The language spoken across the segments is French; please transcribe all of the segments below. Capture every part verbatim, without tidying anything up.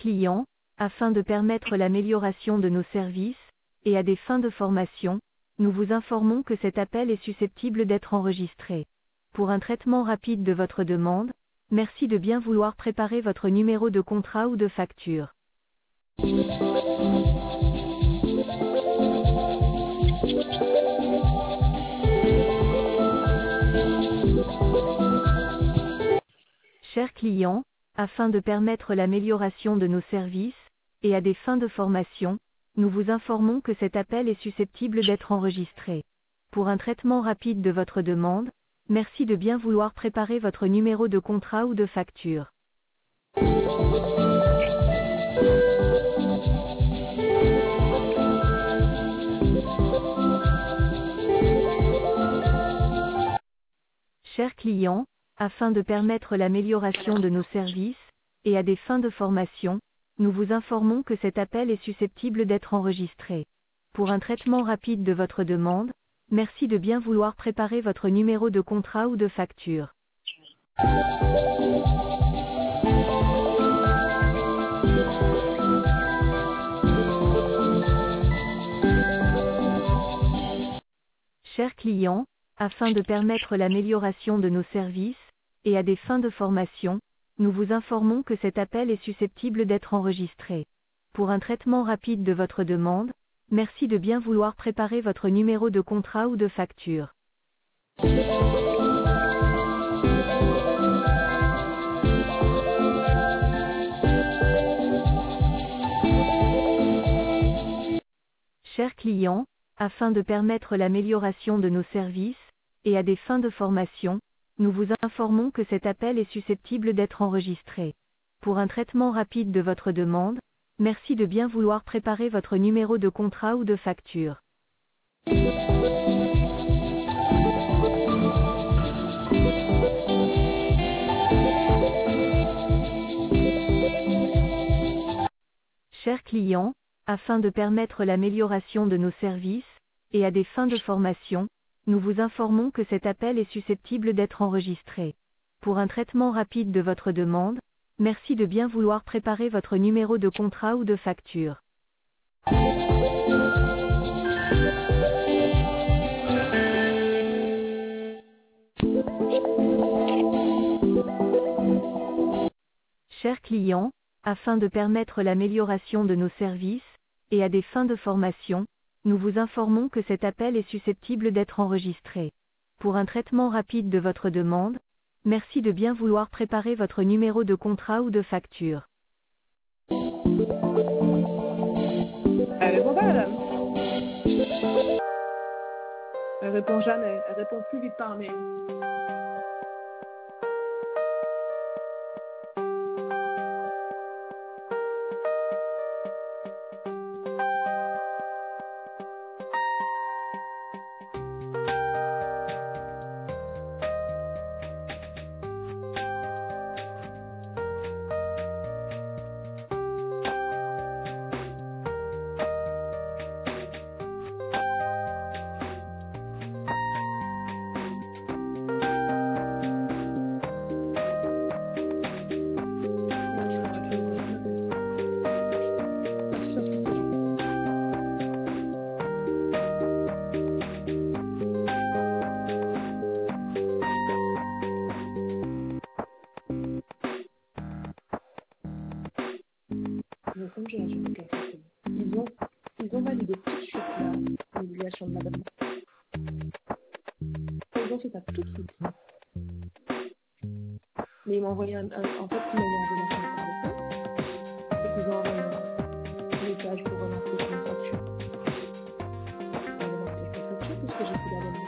client, afin de permettre l'amélioration de nos services, et à des fins de formation, nous vous informons que cet appel est susceptible d'être enregistré. Pour un traitement rapide de votre demande, merci de bien vouloir préparer votre numéro de contrat ou de facture. Chers clients, afin de permettre l'amélioration de nos services, et à des fins de formation, nous vous informons que cet appel est susceptible d'être enregistré. Pour un traitement rapide de votre demande, merci de bien vouloir préparer votre numéro de contrat ou de facture. Chers clients, afin de permettre l'amélioration de nos services, et à des fins de formation, nous vous informons que cet appel est susceptible d'être enregistré. Pour un traitement rapide de votre demande, merci de bien vouloir préparer votre numéro de contrat ou de facture. Chers clients, afin de permettre l'amélioration de nos services, et à des fins de formation, nous vous informons que cet appel est susceptible d'être enregistré. Pour un traitement rapide de votre demande, merci de bien vouloir préparer votre numéro de contrat ou de facture. Chers clients, afin de permettre l'amélioration de nos services, et à des fins de formation, nous vous informons que cet appel est susceptible d'être enregistré. Pour un traitement rapide de votre demande, merci de bien vouloir préparer votre numéro de contrat ou de facture. Chers clients, afin de permettre l'amélioration de nos services, et à des fins de formation, nous vous informons que cet appel est susceptible d'être enregistré. Pour un traitement rapide de votre demande, merci de bien vouloir préparer votre numéro de contrat ou de facture. Chers clients, afin de permettre l'amélioration de nos services, et à des fins de formation, nous vous informons que cet appel est susceptible d'être enregistré. Pour un traitement rapide de votre demande, merci de bien vouloir préparer votre numéro de contrat ou de facture. Elle répond pas, madame. Elle répond jamais. Elle répond plus vite par mail. Le congélation de café, ils ont, ils ont validé tout de suite la l'obligation de madame. Ils ont fait ça tout de suite. Mais ils m'ont envoyé un, un en fait, ils m'ont envoyé un message par et qu'ils ont envoyé un message pour relancer une facture. Ils ont relancer cette facture parce que j'ai plus d'abonnement.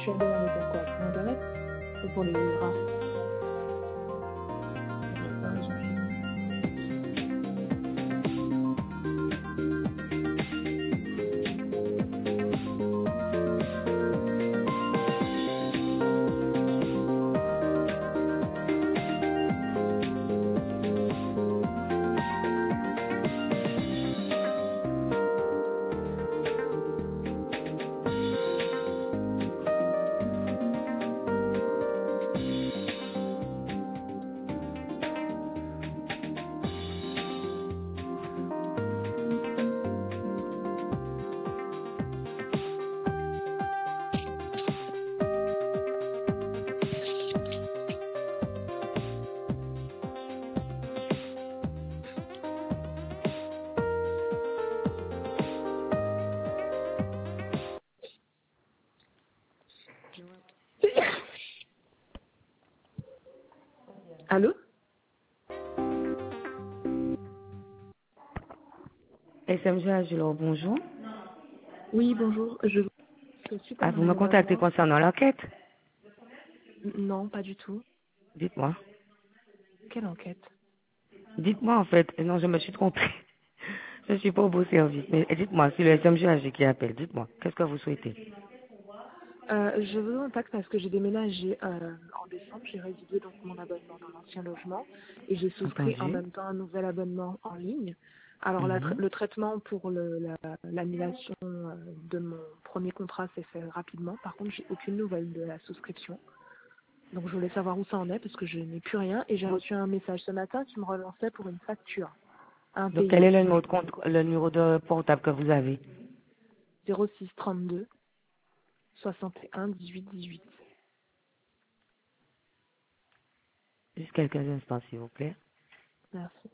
Tu as demandé pour quoi? Pour Internet? Ou pour les rats? J'en sais rien, j'ai- Allô? S M G Agilor, bonjour. Oui, bonjour. Je fais suite à Ah, mon vous me contactez déménagement. concernant l'enquête? N- Non, pas du tout. Dites-moi. Quelle enquête? Dites-moi en fait. Non, je me suis trompée. Je suis pas au beau service. Mais dites-moi, c'est le S M G A G qui appelle. Dites-moi, qu'est-ce que vous souhaitez? Euh, je vous contacte parce que j'ai déménagé euh, en décembre. J'ai résilié donc mon abonnement dans l'ancien logement et j'ai souscrit en Entendu? même temps un nouvel abonnement en ligne. Alors la tra- Mhm. le traitement pour le- la- l'annulation euh, de mon premier contrat s'est fait rapidement. Par contre, j'ai aucune nouvelle de la souscription. Donc je voulais savoir où ça en est parce que je n'ai plus rien et j'ai reçu un message ce matin qui me relançait pour une facture Donc, quel impayée. est le numéro de compte, le numéro de portable que vous avez? zéro six trente-deux soixante et un dix-huit dix-huit. Juste quelques instants, s'il vous plaît. Merci.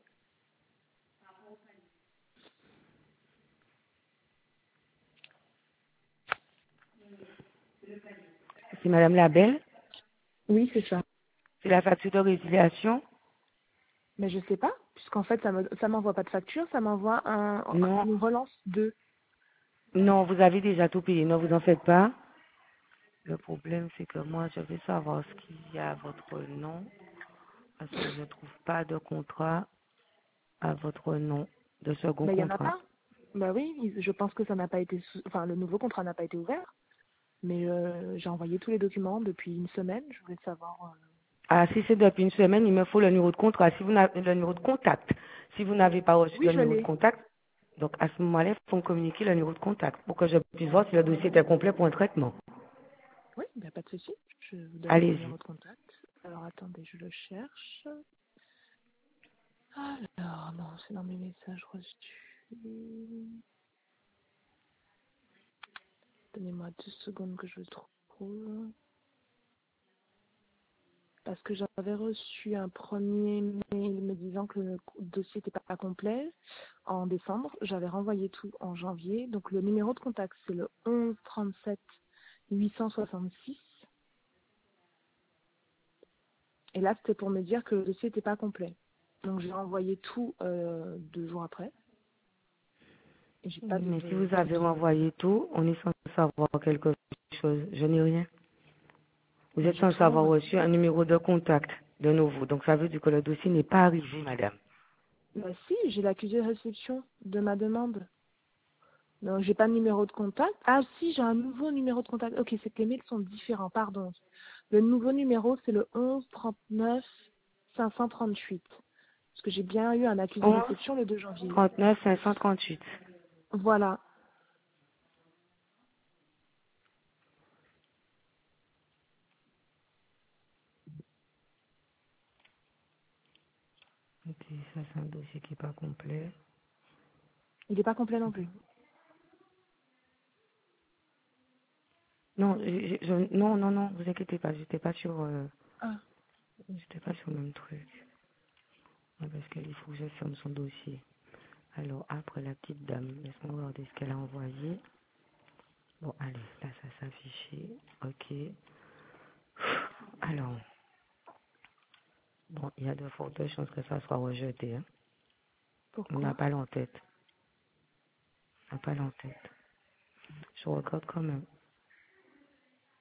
C'est Madame Labelle. Oui, c'est ça. C'est la facture de résiliation? Mais je sais pas, puisqu'en fait, ça me, ça m'envoie pas de facture, ça m'envoie un, Non. une relance de. Non, vous avez déjà tout payé. Ne vous en faites pas. Le problème, c'est que moi, je vais savoir ce qu'il y a à votre nom. Parce que je ne trouve pas de contrat à votre nom, de second Mais il y en a contrat. pas. Bah oui, il- je pense que ça n'a pas été, sous- enfin, le nouveau contrat n'a pas été ouvert. Mais euh, j'ai envoyé tous les documents depuis une semaine. Je voulais savoir. euh, Ah, si c'est depuis une semaine, il me faut le numéro de contrat. Si vous n'avez le numéro de contact, si vous n'avez pas reçu Oui, le je numéro de l'ai. contact, donc à ce moment-là, il faut me communiquer le numéro de contact pour que je puisse voir si le dossier était complet pour un traitement. Oui, bah, pas de souci. Je vous donne le Allez-y. numéro de contact. Alors attendez, je le cherche. Alors non, c'est dans mes messages reçus. Donnez-moi deux secondes que je le trouve. Parce que j'avais reçu un premier mail me disant que le dossier n'était pas complet en décembre. J'avais renvoyé tout en janvier. Donc le numéro de contact, c'est le onze trente-sept huit cent soixante-six. Et là, c'était pour me dire que le dossier n'était pas complet. Donc j'ai renvoyé tout euh, deux jours après. Et j'ai pas Oui, de mais si vous avez suite. renvoyé tout, on est censé savoir quelque chose. Je n'ai rien. Vous Mais êtes j'ai censé tout avoir renvoyé. reçu un numéro de contact de nouveau. Donc ça veut dire que le dossier n'est pas arrivé, madame. Bah si, j'ai l'accusé de réception de ma demande. Donc j'ai pas de numéro de contact. Ah si, j'ai un nouveau numéro de contact. Ok, c'est que les mails sont différents, pardon. Le nouveau numéro, c'est le onze trente-neuf cinq cent trente-huit. Parce que j'ai bien eu un accusé de onze réception le deux janvier. trente-neuf cinq cent trente-huit. Voilà. Ok, ça c'est un dossier qui n'est pas complet. Il n'est pas complet non plus. Non, je, je- je- non, non, non, vous inquiétez pas, j'étais pas sur, euh, Ah, j'étais pas sur le même truc. Ouais, parce qu'il faut que je ferme son dossier. Alors, après la petite dame, laisse-moi regarder ce qu'elle a envoyé. Bon, allez, là, ça s'affiche. Ok. Alors, bon, il y a de fortes chances que ça soit rejeté. Hein. On n'a pourquoi? pas l'en-tête. On n'a pas l'en-tête. Je regarde quand même.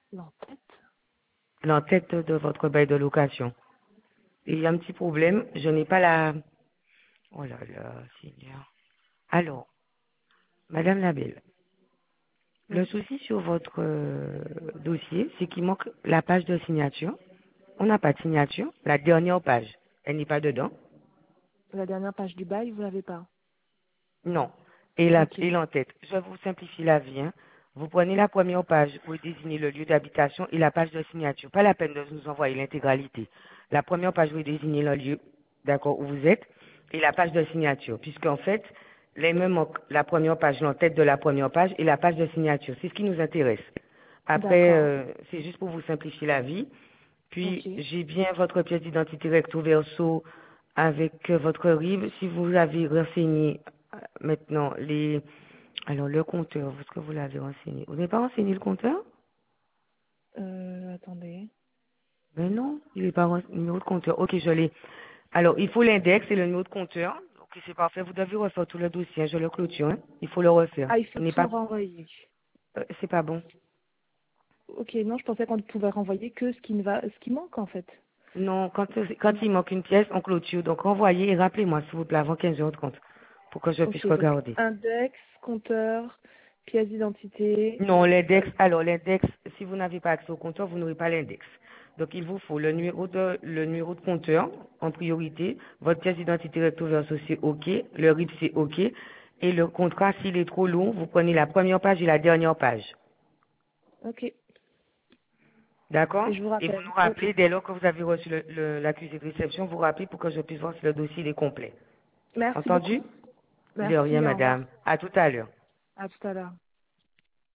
L'entête. L'entête de votre bail de location. Et il y a un petit problème, je n'ai pas la... Oh là là, Seigneur. Alors, Madame Labelle, le Oui. souci sur votre euh, dossier, c'est qu'il manque la page de signature. On n'a pas de signature. La dernière page, elle n'est pas dedans. La dernière page du bail, vous l'avez pas. Non. Et la, Ok. et l'entête. Je vous simplifie la vie. Hein. Vous prenez la première page où est désigné le lieu d'habitation et la page de signature. Pas la peine de nous envoyer l'intégralité. La première page où est désigné le lieu, d'accord, où vous êtes, et la page de signature. Puisqu'en fait, les mêmes manquent la première page, l'entête de la première page et la page de signature. C'est ce qui nous intéresse. Après, D'accord. euh, c'est juste pour vous simplifier la vie. Ok. Puis, j'ai bien votre pièce d'identité recto verso avec euh, votre R I B. Si vous avez renseigné euh, maintenant les... Alors, le compteur, est-ce que vous l'avez renseigné? Vous n'avez pas renseigné le compteur? Euh, attendez. Ben non, il n'est pas renseigné. Numéro de compteur. Ok, je l'ai. Alors, il faut l'index et le numéro de compteur. Ok, c'est parfait. Vous devez refaire tout le dossier. Hein. Je le clôture. Hein. Il faut le refaire. Ah, il faut Il n'est tout pas... renvoyer. euh, c'est pas bon. Ok, non, je pensais qu'on pouvait renvoyer que ce qui ne va, ce qui manque en fait. Non, quand, quand il manque une pièce, on clôture. Donc, renvoyez et rappelez-moi, s'il vous plaît, avant quinze heures trente, pour que je puisse Ok, donc regarder. index, compteur, pièce d'identité. Non, Euh, l'index, alors l'index, si vous n'avez pas accès au compteur, vous n'aurez pas l'index. Donc, il vous faut le numéro de, le numéro de compteur en priorité, votre pièce d'identité recto verso, c'est OK, le R I B, c'est OK, et le contrat, s'il est trop long, vous prenez la première page et la dernière page. ok. Et D'accord? je vous Et vous rappelle. nous Ok. rappelez, dès lors que vous avez reçu le- le- l'accusé de réception, vous rappelez pour que je puisse voir si le dossier est complet. Merci beaucoup. Entendu? De rien, Merci, au revoir. madame. À tout à l'heure. À tout à l'heure.